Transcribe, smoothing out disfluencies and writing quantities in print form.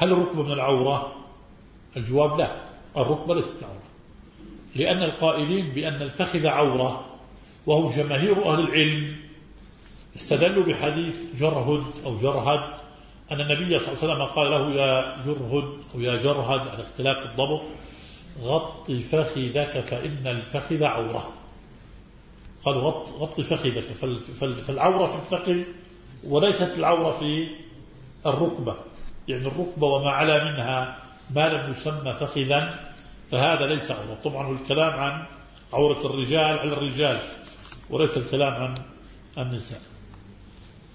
هل الركبة من العورة؟ الجواب لا، الركبة ليست عورة، لأن القائلين بأن الفخذ عورة وهم جماهير أهل العلم استدلوا بحديث جرهد أو جرهد أن النبي صلى الله عليه وسلم قال له يا جرهد أو يا جرهد على اختلاف الضبط غط فخذك فإن الفخذ عورة. قال غط فخذك، فالعورة في الفخذ وليست العورة في الركبة، يعني الركبة وما علا منها ما لم يسمى فخذا فهذا ليس عورة. طبعا الكلام عن عورة الرجال على الرجال وليس الكلام عن النساء.